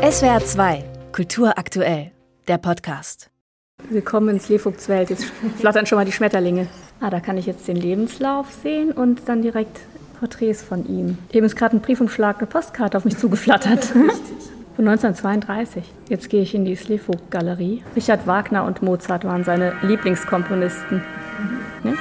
SWR 2, Kultur aktuell, der Podcast. Willkommen in Sleevogts Welt. Jetzt flattern schon mal die Schmetterlinge. Da kann ich jetzt den Lebenslauf sehen und dann direkt Porträts von ihm. Eben ist gerade ein Briefumschlag, eine Postkarte auf mich zugeflattert. Von 1932. Jetzt gehe ich in die Sleevogt-Galerie. Richard Wagner und Mozart waren seine Lieblingskomponisten. Ja?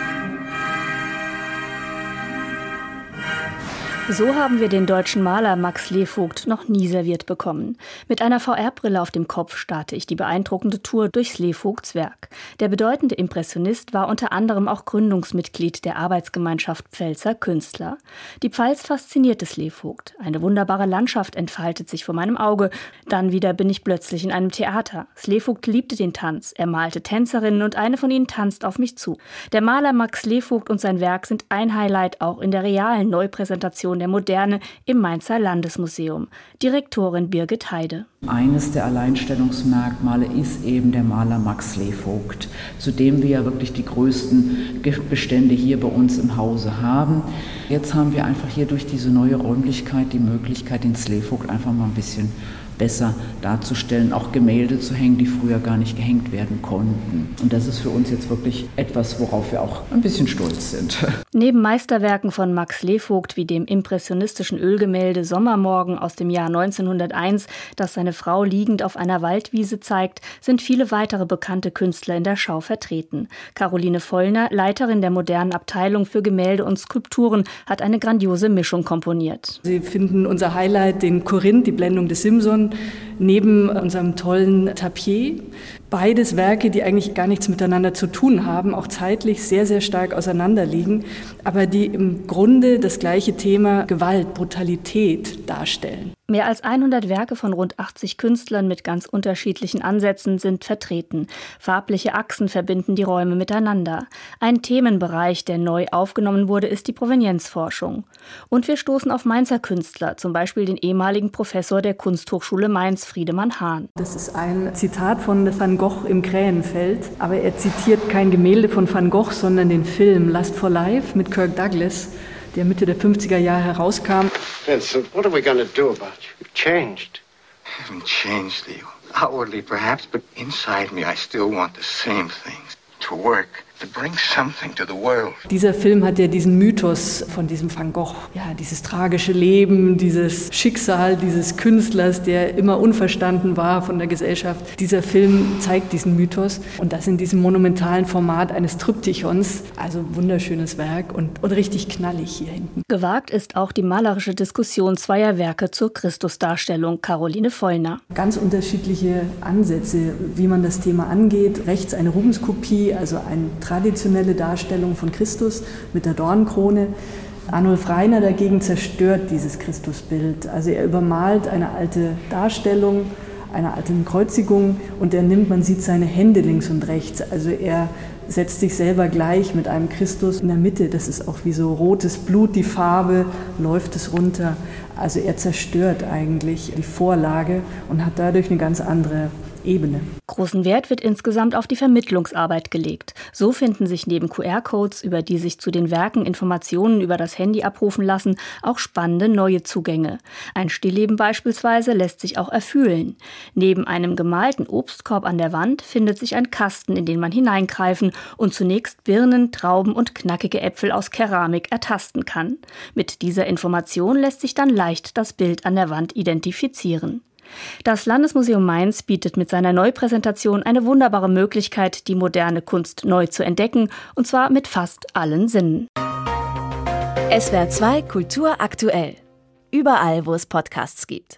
So haben wir den deutschen Maler Max Sleevogt noch nie serviert bekommen. Mit einer VR-Brille auf dem Kopf starte ich die beeindruckende Tour durch Sleevogts Werk. Der bedeutende Impressionist war unter anderem auch Gründungsmitglied der Arbeitsgemeinschaft Pfälzer Künstler. Die Pfalz faszinierte Sleevogt. Eine wunderbare Landschaft entfaltet sich vor meinem Auge. Dann wieder bin ich plötzlich in einem Theater. Sleevogt liebte den Tanz. Er malte Tänzerinnen und eine von ihnen tanzt auf mich zu. Der Maler Max Sleevogt und sein Werk sind ein Highlight auch in der realen Neupräsentation der Moderne im Mainzer Landesmuseum. Direktorin Birgit Heide. Eines der Alleinstellungsmerkmale ist eben der Maler Max Sleevogt, zu dem wir ja wirklich die größten Bestände hier bei uns im Hause haben. Jetzt haben wir einfach hier durch diese neue Räumlichkeit die Möglichkeit, den Sleevogt einfach mal ein bisschen besser darzustellen, auch Gemälde zu hängen, die früher gar nicht gehängt werden konnten. Und das ist für uns jetzt wirklich etwas, worauf wir auch ein bisschen stolz sind. Neben Meisterwerken von Max Sleevogt wie dem impressionistischen Ölgemälde Sommermorgen aus dem Jahr 1901, das seine Frau liegend auf einer Waldwiese zeigt, sind viele weitere bekannte Künstler in der Schau vertreten. Caroline Vollner, Leiterin der modernen Abteilung für Gemälde und Skulpturen, hat eine grandiose Mischung komponiert. Sie finden unser Highlight, den Korinth, die Blendung des Simson, neben unserem tollen Tapier. Beides Werke, die eigentlich gar nichts miteinander zu tun haben, auch zeitlich sehr, sehr stark auseinanderliegen, aber die im Grunde das gleiche Thema Gewalt, Brutalität darstellen. Mehr als 100 Werke von rund 80 Künstlern mit ganz unterschiedlichen Ansätzen sind vertreten. Farbliche Achsen verbinden die Räume miteinander. Ein Themenbereich, der neu aufgenommen wurde, ist die Provenienzforschung. Und wir stoßen auf Mainzer Künstler, zum Beispiel den ehemaligen Professor der Kunsthochschule Mainz, Friedemann Hahn. Das ist ein Zitat von Van Gogh im Krähenfeld, aber er zitiert kein Gemälde von Van Gogh, sondern den Film Lust for Life mit Kirk Douglas, der Mitte der 50er Jahre herauskam. Vincent, what are we going to do about you? You've changed. I haven't changed, Leo. Outwardly, perhaps, but inside me, I still want the same things. To work, to bring something to the world. Dieser Film hat ja diesen Mythos von diesem Van Gogh, ja, dieses tragische Leben, dieses Schicksal dieses Künstlers, der immer unverstanden war von der Gesellschaft. Dieser Film zeigt diesen Mythos und das in diesem monumentalen Format eines Triptychons, also wunderschönes Werk und richtig knallig hier hinten. Gewagt ist auch die malerische Diskussion zweier Werke zur Christusdarstellung. Caroline Vollner. Ganz unterschiedliche Ansätze, wie man das Thema angeht. Rechts eine Rubenskopie, also eine traditionelle Darstellung von Christus mit der Dornenkrone. Arnulf Rainer dagegen zerstört dieses Christusbild. Also er übermalt eine alte Darstellung, einer alten Kreuzigung und man sieht seine Hände links und rechts. Also er setzt sich selber gleich mit einem Christus in der Mitte. Das ist auch wie so rotes Blut, die Farbe, läuft es runter. Also er zerstört eigentlich die Vorlage und hat dadurch eine ganz andere Ebene. Großen Wert wird insgesamt auf die Vermittlungsarbeit gelegt. So finden sich neben QR-Codes, über die sich zu den Werken Informationen über das Handy abrufen lassen, auch spannende neue Zugänge. Ein Stillleben beispielsweise lässt sich auch erfühlen. Neben einem gemalten Obstkorb an der Wand findet sich ein Kasten, in den man hineingreifen und zunächst Birnen, Trauben und knackige Äpfel aus Keramik ertasten kann. Mit dieser Information lässt sich dann leicht das Bild an der Wand identifizieren. Das Landesmuseum Mainz bietet mit seiner Neupräsentation eine wunderbare Möglichkeit, die moderne Kunst neu zu entdecken, und zwar mit fast allen Sinnen. SWR 2 Kultur aktuell. Überall, wo es Podcasts gibt.